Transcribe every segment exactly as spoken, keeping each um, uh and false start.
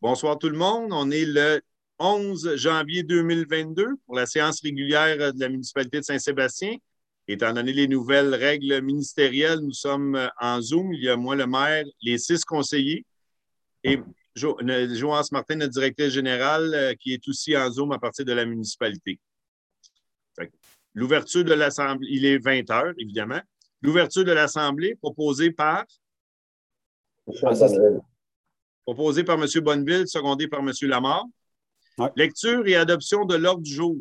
Bonsoir tout le monde. On est le onze janvier deux mille vingt-deux pour la séance régulière de la municipalité de Saint-Sébastien. Étant donné les nouvelles règles ministérielles, nous sommes en Zoom. Il y a moi, le maire, les six conseillers et jo Joance Martin, notre directeur général, qui est aussi en Zoom à partir de la municipalité. L'ouverture de l'Assemblée, il est vingt heures, évidemment. L'ouverture de l'Assemblée proposée par... Proposé par M. Bonneville, secondé par M. Lamarre. Ouais. Lecture et adoption de l'ordre du jour.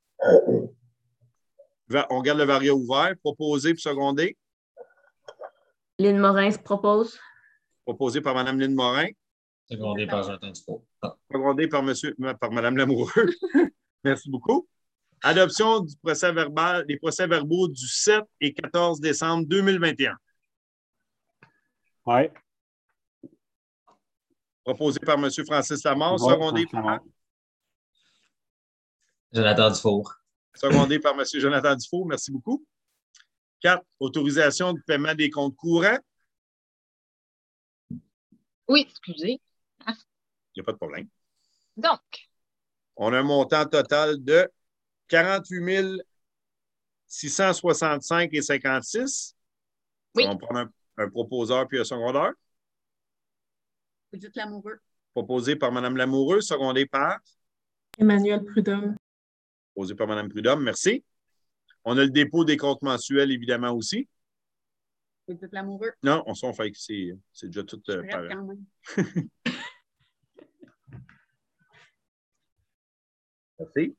On garde le varia ouvert. Proposé et secondé. Lynn Morin se propose. Proposé par Mme Lynn Morin. Secondé par Jonathan Dufault. Ah. Secondé par, monsieur, par Mme Lamoureux. Merci beaucoup. Adoption du procès verbal, des procès-verbaux du sept et quatorze décembre deux mille vingt et un. Oui. Proposé par M. Francis Lamarre, ouais, secondé par Jonathan Dufour. Secondé par M. Jonathan Dufour. Merci beaucoup. quatre. Autorisation de paiement des comptes courants. Oui, excusez. Il n'y a pas de problème. Donc. On a un montant total de quarante-huit mille six cent soixante-cinq et cinquante-six. Oui. On va prendre un, un proposeur puis un secondeur. Edith Lamoureux. Proposé par Mme Lamoureux, secondé par Emmanuel Prudhomme. Proposé par Mme Prudhomme, merci. On a le dépôt des comptes mensuels, évidemment, aussi. Edith Lamoureux. Non, on s'en fait que c'est déjà tout euh, pareil. Quand même. Merci.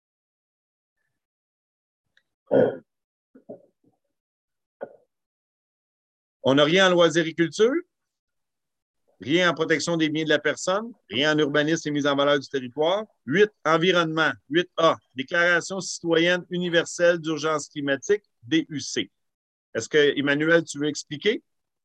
On n'a rien en loisiriculture, rien en protection des biens de la personne, rien en urbanisme et mise en valeur du territoire. huit. Environnement. huit A. Déclaration citoyenne universelle d'urgence climatique, D U C. Est-ce que, Emmanuel, tu veux expliquer?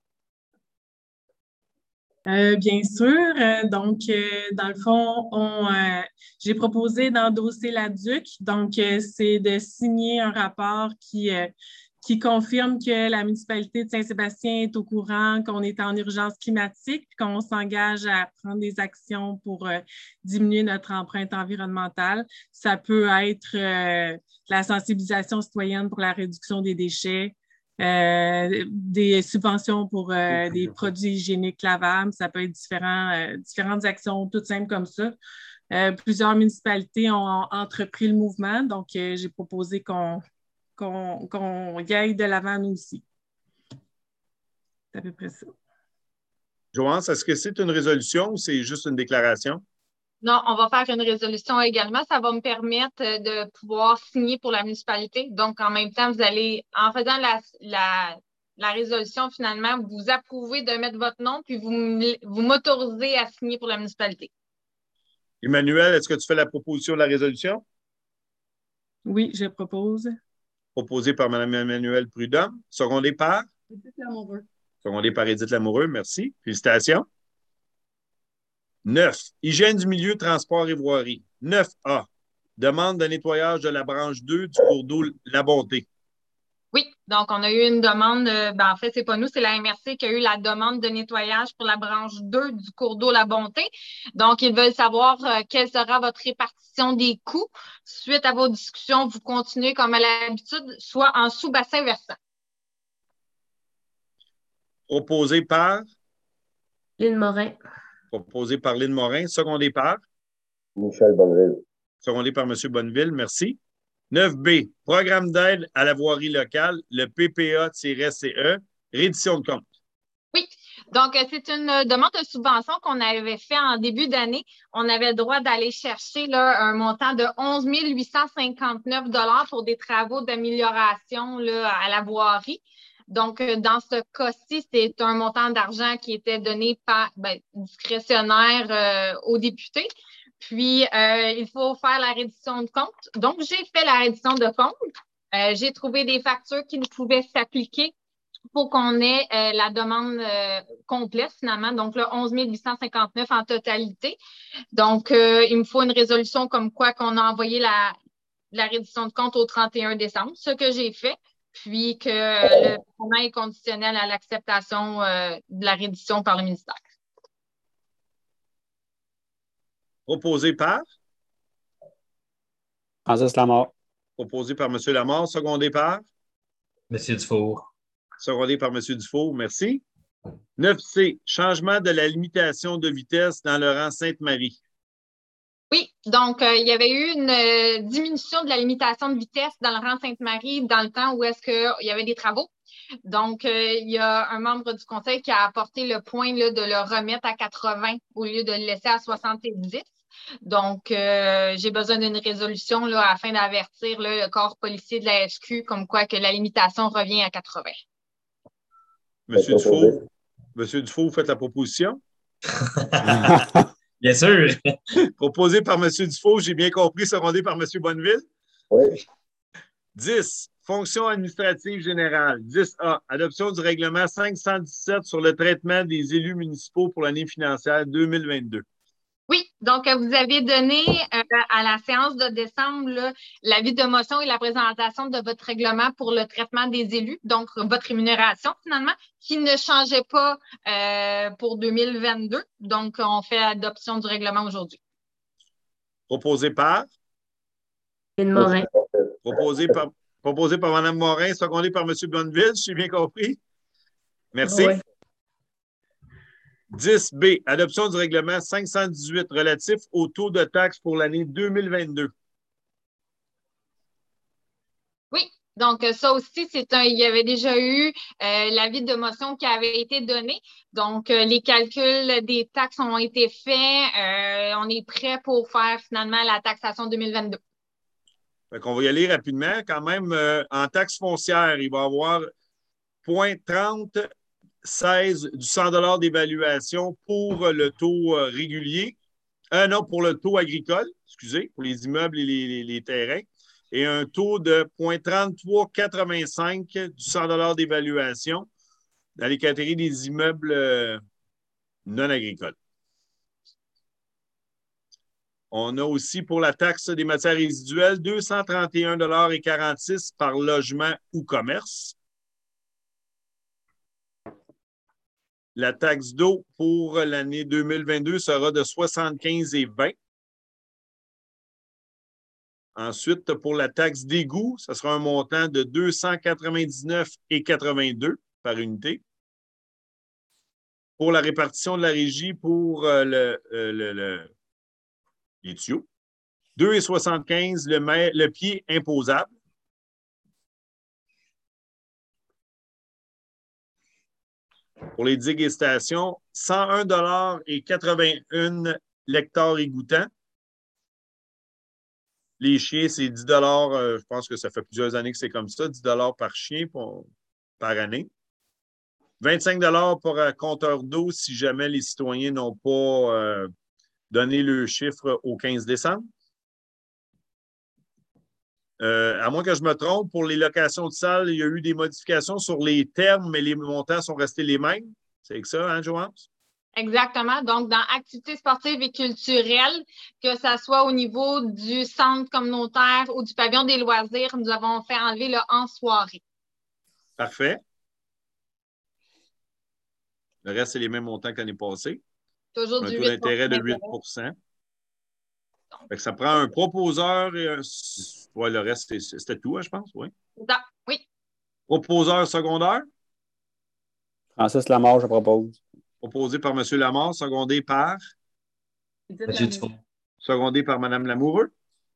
Euh, bien sûr. Euh, donc, euh, dans le fond, on, euh, j'ai proposé d'endosser l'A D U C. Donc, euh, c'est de signer un rapport qui, euh, qui confirme que la municipalité de Saint-Sébastien est au courant qu'on est en urgence climatique, qu'on s'engage à prendre des actions pour euh, diminuer notre empreinte environnementale. Ça peut être euh, la sensibilisation citoyenne pour la réduction des déchets, Euh, des subventions pour euh, des produits hygiéniques lavables. Ça peut être différents, euh, différentes actions toutes simples comme ça. Euh, plusieurs municipalités ont entrepris le mouvement, donc euh, j'ai proposé qu'on qu'on qu'on y aille de l'avant nous aussi. C'est à peu près ça. Joance, est-ce que c'est une résolution ou c'est juste une déclaration? Non, on va faire une résolution également. Ça va me permettre de pouvoir signer pour la municipalité. Donc, en même temps, vous allez, en faisant la, la, la résolution, finalement, vous approuvez de mettre votre nom, puis vous, vous m'autorisez à signer pour la municipalité. Emmanuel, est-ce que tu fais la proposition de la résolution? Oui, je propose. Proposé par Mme Emmanuelle Prudhomme. Secondé par? Edith Lamoureux. Secondé par Edith Lamoureux. Merci. Félicitations. neuf. Hygiène du milieu, transport et voirie. neuf A. Demande de nettoyage de la branche deux du cours d'eau La Bonté. Oui, donc on a eu une demande, ben en fait, c'est pas nous, c'est la M R C qui a eu la demande de nettoyage pour la branche deux du cours d'eau La Bonté. Donc, ils veulent savoir euh, quelle sera votre répartition des coûts. Suite à vos discussions, vous continuez comme à l'habitude, soit en sous-bassin versant. Proposé par? Lynn Morin. Proposé par Lynn Morin. Secondé par? Michel Bonneville. Secondé par M. Bonneville. Merci. neuf B. Programme d'aide à la voirie locale, le P P A-C E, reddition de compte. Oui. Donc, c'est une demande de subvention qu'on avait fait en début d'année. On avait le droit d'aller chercher là, un montant de onze mille huit cent cinquante-neuf dollars pour des travaux d'amélioration à la voirie. Donc, dans ce cas-ci, c'est un montant d'argent qui était donné par ben, discrétionnaire euh, aux députés. Puis, euh, il faut faire la reddition de compte. Donc, j'ai fait la reddition de compte. Euh, j'ai trouvé des factures qui pouvaient s'appliquer pour qu'on ait euh, la demande euh, complète, finalement. Donc, le onze mille huit cent cinquante-neuf en totalité. Donc, euh, il me faut une résolution comme quoi qu'on a envoyé la, la reddition de compte au trente et un décembre, ce que j'ai fait. Puis que le paiement est conditionnel à l'acceptation euh, de la reddition par le ministère. Proposé par? Francis Lamar. Proposé par M. Lamar, secondé par? Monsieur Dufour. Secondé par M. Dufour, merci. neuf C, changement de la limitation de vitesse dans le rang Sainte-Marie. Oui, donc euh, il y avait eu une euh, diminution de la limitation de vitesse dans le rang Sainte-Marie dans le temps où est-ce qu'il y avait des travaux. Donc, euh, il y a un membre du conseil qui a apporté le point là, de le remettre à quatre-vingts au lieu de le laisser à soixante-dix. Donc, euh, j'ai besoin d'une résolution là, afin d'avertir là, le corps policier de la S Q comme quoi que la limitation revient à quatre-vingts. Monsieur Dufour, Monsieur Dufour, vous faites la proposition? Bien sûr. Proposé par M. Dufault, j'ai bien compris, secondé par M. Bonneville. Oui. dix. Fonction administrative générale. dix A. Adoption du règlement cinq cent dix-sept sur le traitement des élus municipaux pour l'année financière deux mille vingt-deux. Oui, donc euh, vous avez donné euh, à la séance de décembre là, l'avis de motion et la présentation de votre règlement pour le traitement des élus, donc votre rémunération finalement, qui ne changeait pas euh, pour deux mille vingt-deux. Donc, on fait adoption du règlement aujourd'hui. Proposé par? Lynn Morin. Proposé par, proposé par Mme Morin, secondé par M. Bonneville, j'ai bien compris. Merci. Oui. dix B. Adoption du règlement cinq cent dix-huit relatif au taux de taxe pour l'année deux mille vingt-deux. Oui, donc ça aussi, c'est un, il y avait déjà eu euh, l'avis de motion qui avait été donné. Donc, euh, les calculs des taxes ont été faits. Euh, on est prêt pour faire finalement la taxation deux mille vingt-deux. Fait qu'on va y aller rapidement. Quand même, euh, en taxe foncière, il va y avoir zéro virgule trente seize du cent dollars d'évaluation pour le taux euh, régulier. Euh, non, pour le taux agricole, excusez, pour les immeubles et les, les, les terrains. Et un taux de zéro virgule trente-trois quatre-vingt-cinq du cent dollars d'évaluation dans les catégories des immeubles euh, non agricoles. On a aussi pour la taxe des matières résiduelles deux cent trente et un virgule quarante-six dollars par logement ou commerce. La taxe d'eau pour l'année deux mille vingt-deux sera de soixante-quinze et vingt. Ensuite, pour la taxe d'égout, ce sera un montant de deux cent quatre-vingt-dix-neuf et quatre-vingt-deux par unité. Pour la répartition de la régie pour euh, le, euh, le, le, les tuyaux, deux virgule soixante-quinze le, le pied imposable. Pour les digues et stations, cent un dollars et quatre-vingt-un l'hectare égouttant. Les chiens, c'est dix dollars, euh, je pense que ça fait plusieurs années que c'est comme ça, dix dollars par chien pour, par année. vingt-cinq dollars pour un compteur d'eau si jamais les citoyens n'ont pas euh, donné le chiffre au quinze décembre. Euh, à moins que je me trompe, pour les locations de salles, il y a eu des modifications sur les termes, mais les montants sont restés les mêmes. C'est que ça, hein, Joanne? Exactement. Donc, dans activités sportives et culturelles, que ce soit au niveau du centre communautaire ou du pavillon des loisirs, nous avons fait enlever le en soirée. Parfait. Le reste, c'est les mêmes montants que l'année passée. Toujours un du taux d'intérêt de huit pour cent. Fait que ça prend un proposeur et un... Ouais, le reste, c'était tout, hein, je pense. Oui. Oui. Proposeur secondaire. Francis Lamar, je propose. Proposé par M. Lamar, secondé par? Monsieur Dufour. Secondé par Mme Lamoureux.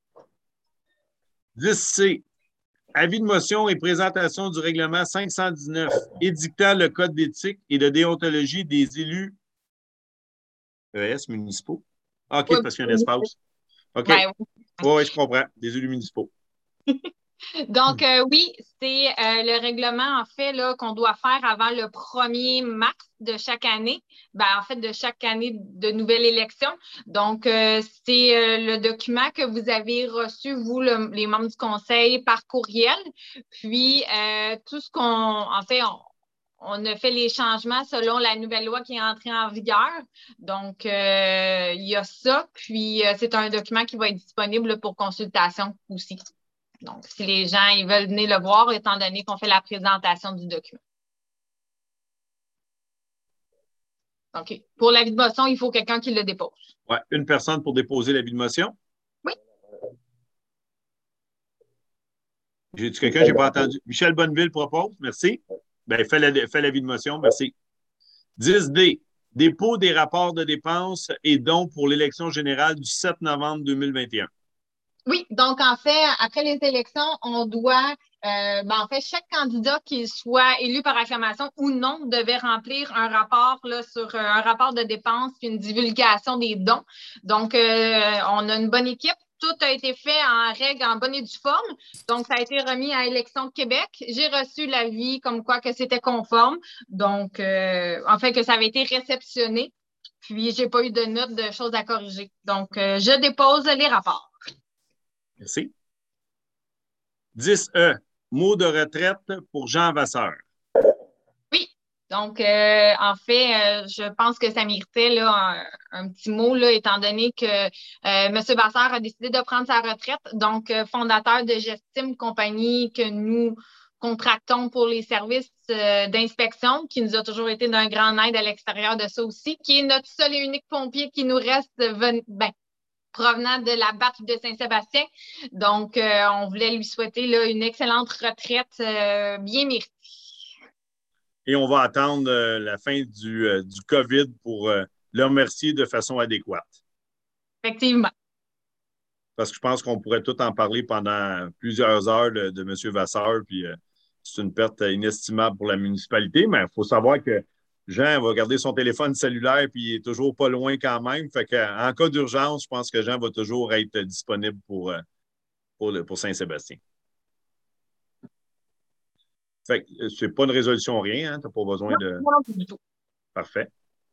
dix C. Avis de motion et présentation du règlement cinq cent dix-neuf, édictant le code d'éthique et de déontologie des élus E S municipaux. OK, oui, parce qu'il y a un espace. OK. Ben, oui. Oui, je comprends. Des élus municipaux. Donc, euh, oui, c'est euh, le règlement, en fait, là, qu'on doit faire avant le premier mars de chaque année. Ben, en fait, de chaque année de nouvelle élection. Donc, euh, c'est euh, le document que vous avez reçu, vous, le, les membres du conseil, par courriel. Puis, euh, tout ce qu'on, en fait, on, on a fait les changements selon la nouvelle loi qui est entrée en vigueur. Donc, euh, il y a ça. Puis, euh, c'est un document qui va être disponible pour consultation aussi. Donc, si les gens ils veulent venir le voir, étant donné qu'on fait la présentation du document. OK. Pour l'avis de motion, il faut quelqu'un qui le dépose. Oui, une personne pour déposer l'avis de motion. Oui. J'ai-tu quelqu'un? Je n'ai pas entendu. Michel Bonneville propose. Merci. Bien, fais la- fais l'avis de motion. Merci. dix D. Dépôt des rapports de dépenses et dons pour l'élection générale du sept novembre deux mille vingt et un. Oui, donc en fait, après les élections, on doit, euh, ben, en fait, chaque candidat, qu'il soit élu par acclamation ou non, devait remplir un rapport là, sur euh, un rapport de dépenses puis une divulgation des dons. Donc, euh, on a une bonne équipe. Tout a été fait en règle, en bonne et due forme. Donc, ça a été remis à Élections Québec. J'ai reçu l'avis comme quoi que c'était conforme. Donc, euh, en fait, que ça avait été réceptionné. Puis, j'ai pas eu de notes de choses à corriger. Donc, euh, je dépose les rapports. Merci. dix E. Mot de retraite pour Jean Vasseur. Oui. Donc, euh, en fait, euh, je pense que ça méritait là, un, un petit mot, là, étant donné que euh, M. Vasseur a décidé de prendre sa retraite. Donc, euh, fondateur de Gestime, compagnie que nous contractons pour les services euh, d'inspection, qui nous a toujours été d'un grand aide à l'extérieur de ça aussi, qui est notre seul et unique pompier qui nous reste ven- ben, provenant de la batterie de Saint-Sébastien. Donc, euh, on voulait lui souhaiter là, une excellente retraite euh, bien méritée. Et on va attendre euh, la fin du, euh, du COVID pour euh, le remercier de façon adéquate. Effectivement. Parce que je pense qu'on pourrait tout en parler pendant plusieurs heures de, de M. Vasseur, puis euh, c'est une perte inestimable pour la municipalité, mais il faut savoir que Jean va garder son téléphone cellulaire puis il est toujours pas loin quand même. Fait qu'en cas d'urgence, je pense que Jean va toujours être disponible pour, pour, pour Saint-Sébastien. Fait que c'est pas une résolution rien, hein? Tu n'as pas besoin non, de. Non, pas du tout. Parfait.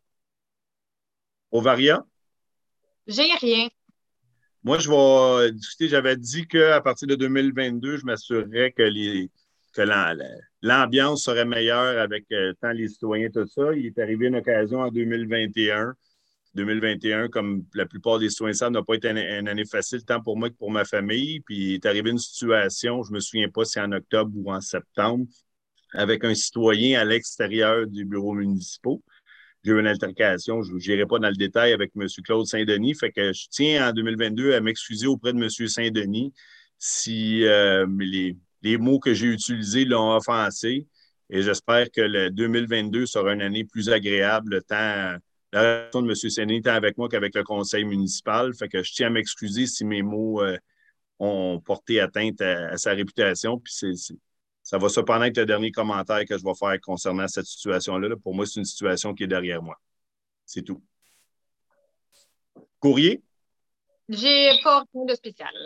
Ovaria? J'ai rien. Moi, je vais discuter. J'avais dit qu'à partir de deux mille vingt-deux, je m'assurerais que les que l'ambiance serait meilleure avec euh, tant les citoyens, tout ça. Il est arrivé une occasion en deux mille vingt et un. deux mille vingt et un, comme la plupart des citoyens savent, n'a pas été une, une année facile, tant pour moi que pour ma famille. Puis il est arrivé une situation, je ne me souviens pas si c'est en octobre ou en septembre, avec un citoyen à l'extérieur du bureau municipal. J'ai eu une altercation, je n'irai pas dans le détail avec M. Claude Saint-Denis, fait que je tiens en deux mille vingt-deux à m'excuser auprès de M. Saint-Denis si euh, les, les mots que j'ai utilisés l'ont offensé. Et j'espère que le deux mille vingt-deux sera une année plus agréable, tant la relation de M. Saint-Denis tant avec moi qu'avec le conseil municipal. Fait que je tiens à m'excuser si mes mots euh, ont porté atteinte à, à sa réputation. Puis c'est, c'est Ça va cependant être le dernier commentaire que je vais faire concernant cette situation-là. Pour moi, c'est une situation qui est derrière moi. C'est tout. Courrier? J'ai pas rien de spécial.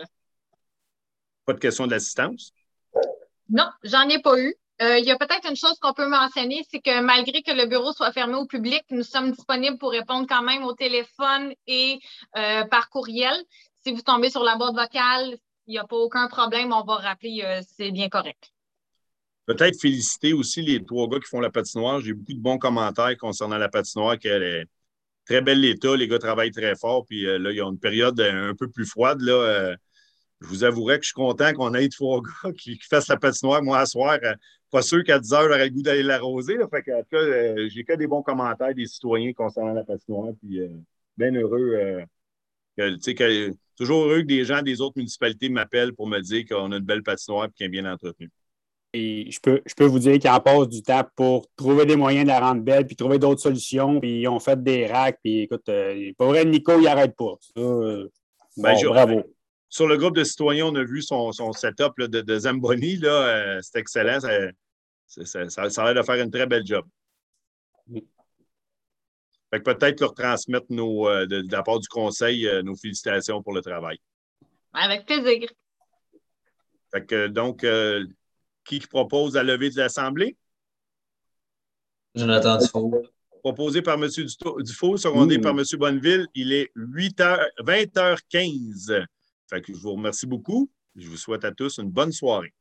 Pas de question d'assistance? Non, j'en ai pas eu. Euh, il y a peut-être une chose qu'on peut mentionner, c'est que malgré que le bureau soit fermé au public, nous sommes disponibles pour répondre quand même au téléphone et euh, par courriel. Si vous tombez sur la boîte vocale, il n'y a pas aucun problème, on va rappeler, euh, c'est bien correct. Peut-être féliciter aussi les trois gars qui font la patinoire. J'ai beaucoup de bons commentaires concernant la patinoire, qu'elle est très bel état. Les gars travaillent très fort. Puis euh, là, il y a une période un peu plus froide. Là, euh, je vous avouerai que je suis content qu'on ait trois gars qui, qui fassent la patinoire. Moi, à soir, euh, pas sûr qu'à dix heures, j'aurais le goût d'aller l'arroser. Là. Fait que, en tout cas, euh, j'ai que des bons commentaires des citoyens concernant la patinoire. Puis euh, bien heureux. Euh, que, tu sais, que, toujours heureux que des gens des autres municipalités m'appellent pour me dire qu'on a une belle patinoire et qu'elle est bien entretenue. Et je peux, je peux vous dire qu'ils en passent du temps pour trouver des moyens de la rendre belle, puis trouver d'autres solutions, puis ils ont fait des racks, puis écoute, euh, pas vrai, Nico, il n'arrête pas. Ça, euh, ben, bon, bravo. Sur le groupe de citoyens, on a vu son, son setup là, de, de Zamboni. Là, euh, c'est excellent. Ça, ça, ça, ça a l'air de faire une très belle job. Oui. Fait que peut-être leur transmettre nos, euh, de, de la part du conseil euh, nos félicitations pour le travail. Avec plaisir. Fait que donc, euh, qui propose la levée de l'Assemblée? Jonathan Dufault. Proposé par M. Dufault, secondé mmh. par M. Bonneville. Il est huit heures, vingt heures quinze. Fait que je vous remercie beaucoup. Je vous souhaite à tous une bonne soirée.